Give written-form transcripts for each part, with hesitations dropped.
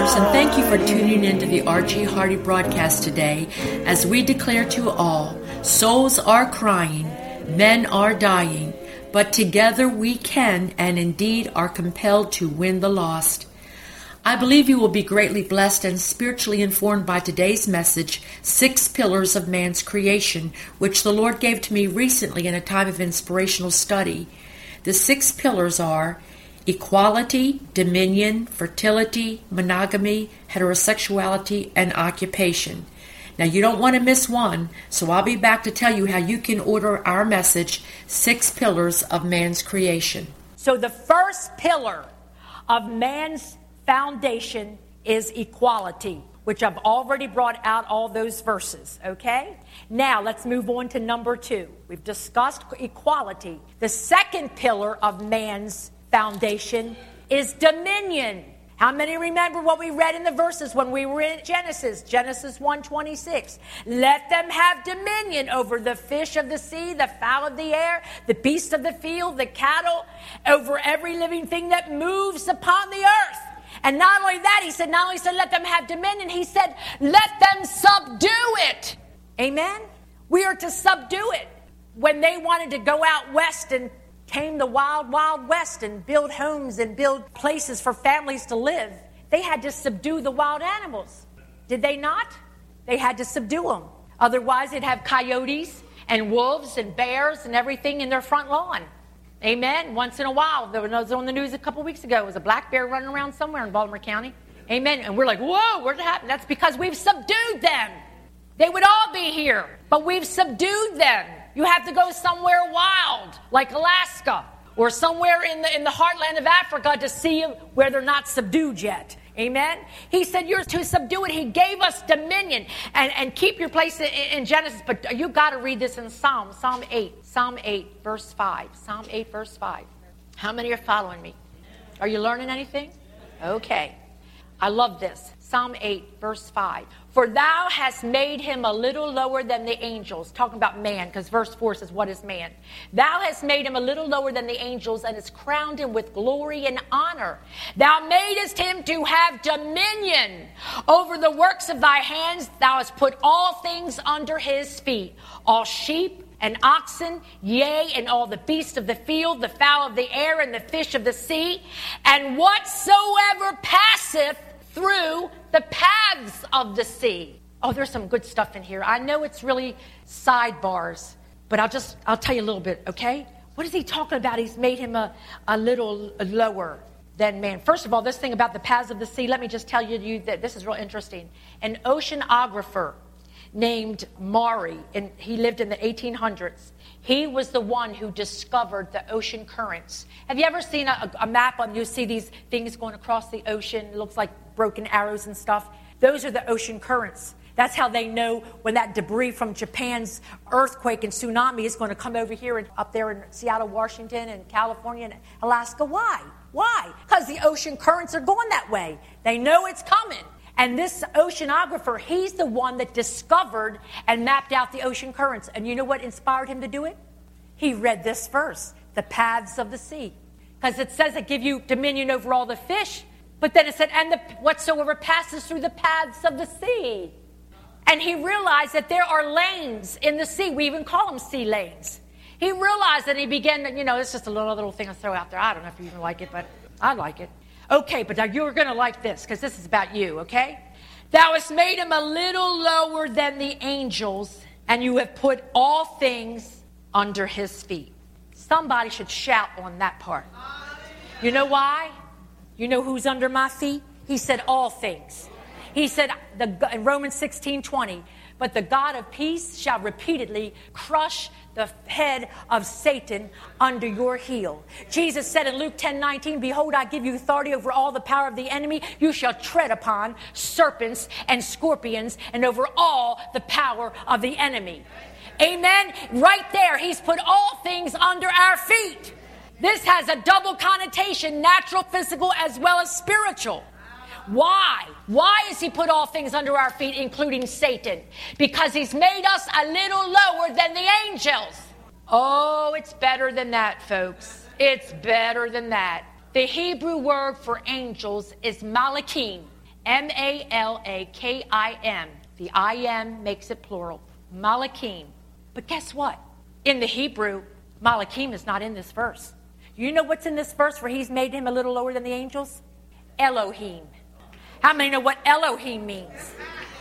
listeners, and thank you for tuning into the R.G. Hardy broadcast today as we declare to all, souls are crying, men are dying, but together we can and indeed are compelled to win the lost. I believe you will be greatly blessed and spiritually informed by today's message, 6 Pillars of Man's Creation, which the Lord gave to me recently in a time of inspirational study. The 6 pillars are equality, dominion, fertility, monogamy, heterosexuality, and occupation. Now, you don't want to miss one, so I'll be back to tell you how you can order our message, 6 Pillars of Man's Creation. So the first pillar of man's foundation is equality, which I've already brought out all those verses, okay? Now, let's move on to number 2. We've discussed equality. The second pillar of man's foundation is dominion. How many remember what we read in the verses when we were in Genesis 1:26? Let them have dominion over the fish of the sea, the fowl of the air, the beasts of the field, the cattle, over every living thing that moves upon the earth. And not only that, he said, not only said let them have dominion, he said, let them subdue it. Amen? We are to subdue it. When they wanted to go out west and tame the wild, wild west and build homes and build places for families to live, they had to subdue the wild animals. Did they not? They had to subdue them. Otherwise, they'd have coyotes and wolves and bears and everything in their front lawn. Amen. Once in a while, there was on the news a couple weeks ago, it was a black bear running around somewhere in Baltimore County. Amen. And we're like, whoa, where'd it happen? That's because we've subdued them. They would all be here, but we've subdued them. You have to go somewhere wild, like Alaska, or somewhere in the heartland of Africa to see where they're not subdued yet. Amen? He said you're to subdue it. He gave us dominion. And keep your place in Genesis, but you got to read this in Psalm 8, verse 5. Psalm 8, verse 5. How many are following me? Are you learning anything? Okay. I love this. Psalm 8, verse 5. For thou hast made him a little lower than the angels. Talking about man, because verse 4 says, what is man? Thou hast made him a little lower than the angels, and hast crowned him with glory and honor. Thou madest him to have dominion over the works of thy hands. Thou hast put all things under his feet, all sheep and oxen, yea, and all the beasts of the field, the fowl of the air, and the fish of the sea, and whatsoever passeth through the paths of the sea. Oh, there's some good stuff in here. I know it's really sidebars, but I'll tell you a little bit, okay? What is he talking about? He's made him a little lower than man. First of all, this thing about the paths of the sea, let me just tell you that this is real interesting. An oceanographer named Maury, and he lived in the 1800s. He was the one who discovered the ocean currents. Have you ever seen a map and you see these things going across the ocean? It looks like broken arrows and stuff. Those are the ocean currents. That's how they know when that debris from Japan's earthquake and tsunami is going to come over here and up there in Seattle, Washington, and California and Alaska. Why? Why? Because the ocean currents are going that way. They know it's coming. And this oceanographer, he's the one that discovered and mapped out the ocean currents. And you know what inspired him to do it? He read this verse, the paths of the sea. Because it says it give you dominion over all the fish. But then it said, and whatsoever passes through the paths of the sea. And he realized that there are lanes in the sea. We even call them sea lanes. He realized that he began, it's just a little thing I throw out there. I don't know if you even like it, but I like it. Okay, but now you're going to like this, because this is about you, okay? Thou hast made him a little lower than the angels, and you have put all things under his feet. Somebody should shout on that part. You know why? You know who's under my feet? He said all things. He said in Romans 16:20, but the God of peace shall repeatedly crush the head of Satan under your heel. Jesus said in Luke 10:19, behold, I give you authority over all the power of the enemy. You shall tread upon serpents and scorpions and over all the power of the enemy. Amen. Right there, he's put all things under our feet. This has a double connotation, natural, physical, as well as spiritual. Why? Why has he put all things under our feet, including Satan? Because he's made us a little lower than the angels. Oh, it's better than that, folks. It's better than that. The Hebrew word for angels is malachim, M-A-L-A-K-I-M. The I-M makes it plural. Malachim. But guess what? In the Hebrew, Malachim is not in this verse. You know what's in this verse where he's made him a little lower than the angels? Elohim. How many know what Elohim means?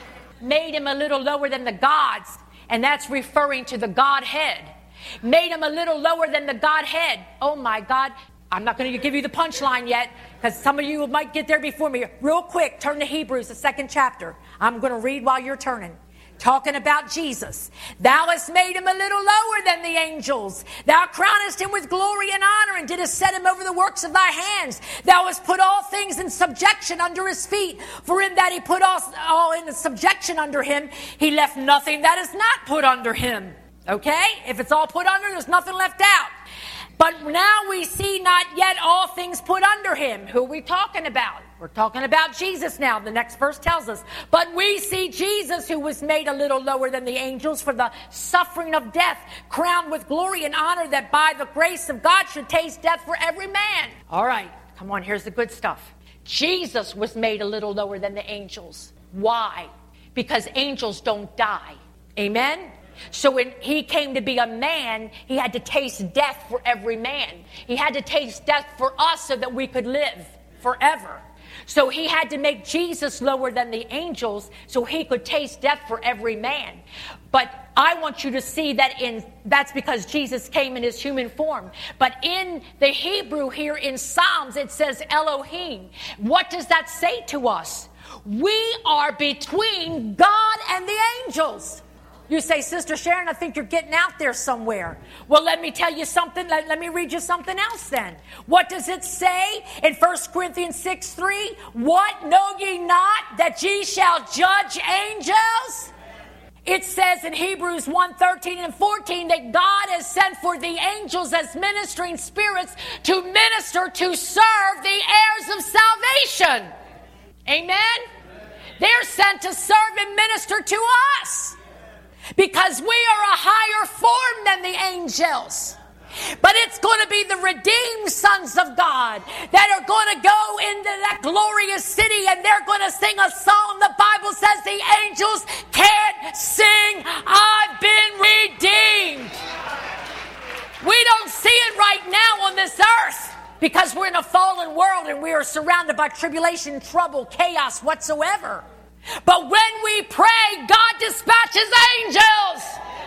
Made him a little lower than the gods, and that's referring to the Godhead. Made him a little lower than the Godhead. Oh my God. I'm not going to give you the punchline yet, because some of you might get there before me. Real quick, turn to Hebrews, the 2nd chapter. I'm going to read while you're turning. Talking about Jesus. Thou hast made him a little lower than the angels. Thou crownest him with glory and honor, and didst set him over the works of thy hands. Thou hast put all things in subjection under his feet. For in that he put all in subjection under him, he left nothing that is not put under him. Okay? If it's all put under, there's nothing left out. But now we see not yet all things put under him. Who are we talking about? We're talking about Jesus now. The next verse tells us. But we see Jesus, who was made a little lower than the angels for the suffering of death, crowned with glory and honor, that by the grace of God should taste death for every man. All right, come on, here's the good stuff. Jesus was made a little lower than the angels. Why? Because angels don't die. Amen? So when he came to be a man, he had to taste death for every man. He had to taste death for us so that we could live forever. So he had to make Jesus lower than the angels so he could taste death for every man. But I want you to see that that's because Jesus came in his human form. But in the Hebrew here in Psalms, it says Elohim. What does that say to us? We are between God and the angels. You say, Sister Sharon, I think you're getting out there somewhere. Well, let me tell you something. Let me read you something else then. What does it say in 1 Corinthians 6:3? What, know ye not that ye shall judge angels? It says in Hebrews 1:13 and 14 that God has sent for the angels as ministering spirits to minister, to serve the heirs of salvation. Amen? They're sent to serve and minister to us. Because we are a higher form than the angels. But it's going to be the redeemed sons of God that are going to go into that glorious city, and they're going to sing a song. The Bible says the angels can't sing, I've been redeemed. We don't see it right now on this earth because we're in a fallen world and we are surrounded by tribulation, trouble, chaos whatsoever. But when we pray, God dispatches angels.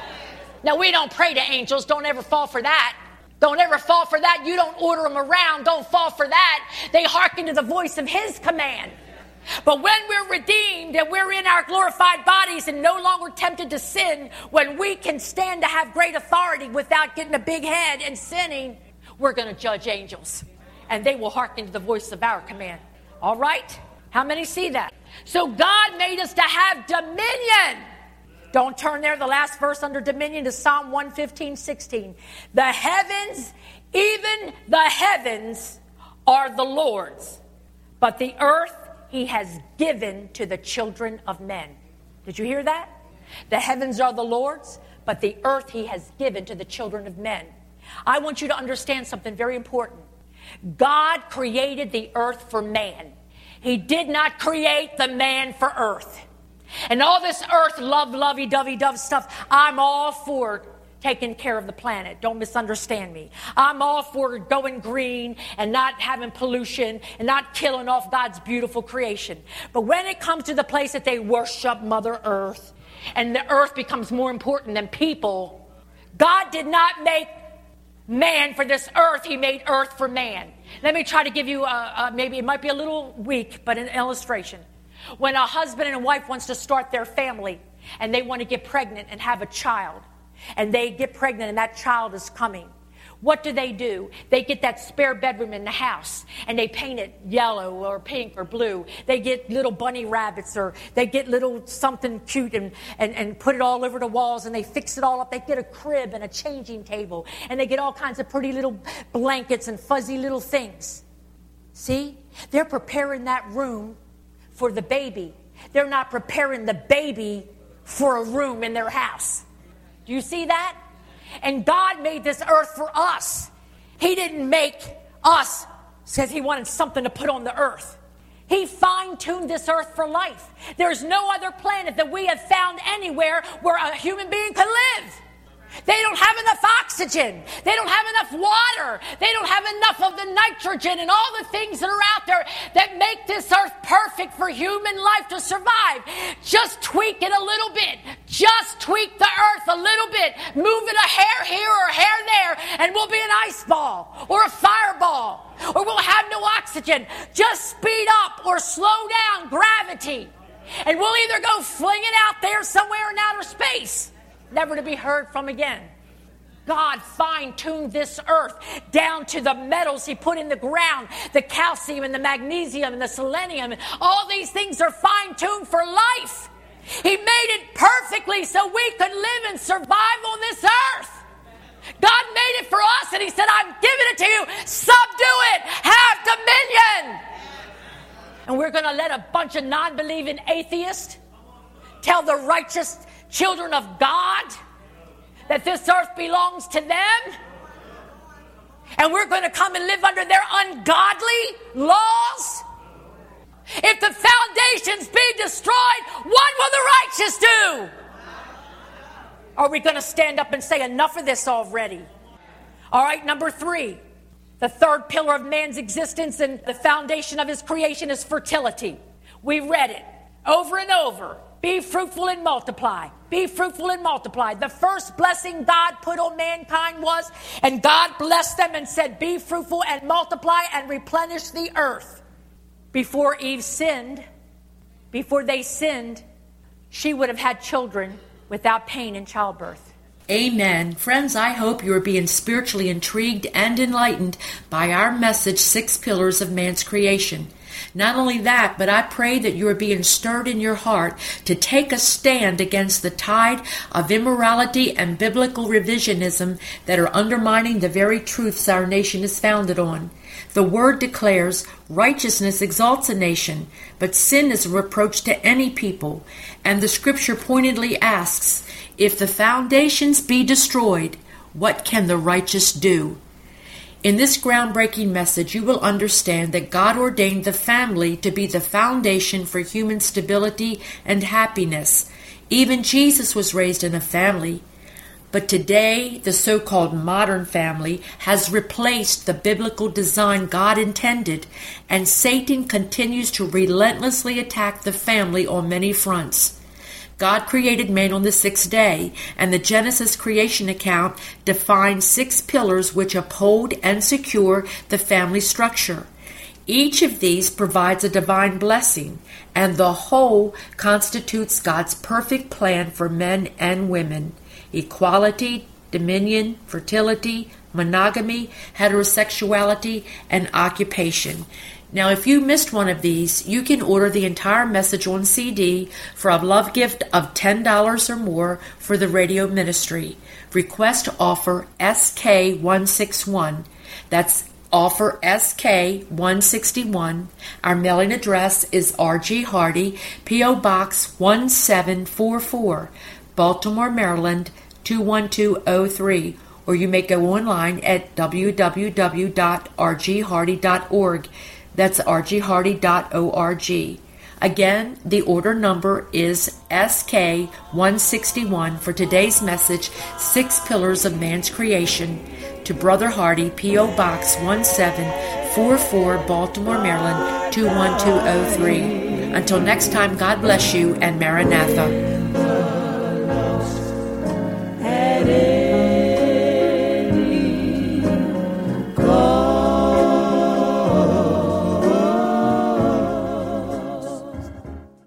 Now, we don't pray to angels. Don't ever fall for that. Don't ever fall for that. You don't order them around. Don't fall for that. They hearken to the voice of his command. But when we're redeemed and we're in our glorified bodies and no longer tempted to sin, when we can stand to have great authority without getting a big head and sinning, we're going to judge angels. And they will hearken to the voice of our command. All right? How many see that? So God made us to have dominion. Don't turn there. The last verse under dominion is Psalm 115:16. The heavens, even the heavens, are the Lord's, but the earth he has given to the children of men. Did you hear that? The heavens are the Lord's, but the earth he has given to the children of men. I want you to understand something very important. God created the earth for man. He did not create the man for earth. And all this earth lovey-dovey-dove stuff, I'm all for taking care of the planet. Don't misunderstand me. I'm all for going green and not having pollution and not killing off God's beautiful creation. But when it comes to the place that they worship Mother Earth and the earth becomes more important than people, God did not make man for this earth. He made earth for man. Let me try to give you maybe it might be a little weak, but an illustration. When a husband and a wife wants to start their family and they want to get pregnant and have a child, and they get pregnant and that child is coming, what do? They get that spare bedroom in the house and they paint it yellow or pink or blue. They get little bunny rabbits, or they get little something cute and put it all over the walls, and they fix it all up. They get a crib and a changing table, and they get all kinds of pretty little blankets and fuzzy little things. See? They're preparing that room for the baby. They're not preparing the baby for a room in their house. Do you see that? And God made this earth for us. He didn't make us because he wanted something to put on the earth. He fine-tuned this earth for life. There's no other planet that we have found anywhere where a human being can live. They don't have enough oxygen. They don't have enough water. They don't have enough of the nitrogen and all the things that are out there that make this earth perfect for human life to survive. Just tweak it a little bit. Just tweak the earth a little bit. Move it a hair here or a hair there, and we'll be an ice ball or a fireball, or we'll have no oxygen. Just speed up or slow down gravity, and we'll either go flinging out there somewhere in outer space, never to be heard from again. God fine-tuned this earth down to the metals he put in the ground, the calcium and the magnesium and the selenium. All these things are fine-tuned for life. He made it perfectly so we could live and survive on this earth. God made it for us, and he said, I'm giving it to you. Subdue it. Have dominion. And we're going to let a bunch of non-believing atheists tell the righteous children of God that this earth belongs to them, and we're going to come and live under their ungodly laws? If the foundations be destroyed, what will the righteous do? Are we going to stand up and say enough of this already? All right, number 3. The third pillar of man's existence and the foundation of his creation is fertility. We read it over and over. Be fruitful and multiply. Be fruitful and multiply. The first blessing God put on mankind was, and God blessed them and said, be fruitful and multiply and replenish the earth. Before Eve sinned, before they sinned, she would have had children without pain in childbirth. Amen. Friends, I hope you are being spiritually intrigued and enlightened by our message, 6 Pillars of Man's Creation. Not only that, but I pray that you are being stirred in your heart to take a stand against the tide of immorality and biblical revisionism that are undermining the very truths our nation is founded on. The Word declares, righteousness exalts a nation, but sin is a reproach to any people. And the Scripture pointedly asks, if the foundations be destroyed, what can the righteous do? In this groundbreaking message, you will understand that God ordained the family to be the foundation for human stability and happiness. Even Jesus was raised in a family. But today, the so-called modern family has replaced the biblical design God intended, and Satan continues to relentlessly attack the family on many fronts. God created man on the 6th day, and the Genesis creation account defines 6 pillars which uphold and secure the family structure. Each of these provides a divine blessing, and the whole constitutes God's perfect plan for men and women: equality, dominion, fertility, monogamy, heterosexuality, and occupation. Now, if you missed one of these, you can order the entire message on CD for a love gift of $10 or more for the radio ministry. Request offer SK161. That's offer SK161. Our mailing address is R.G. Hardy, P.O. Box 1744, Baltimore, Maryland 21203. Or you may go online at www.rghardy.org. That's rghardy.org. Again, the order number is SK161 for today's message, 6 Pillars of Man's Creation, to Brother Hardy, P.O. Box 1744, Baltimore, Maryland 21203. Until next time, God bless you, and Maranatha.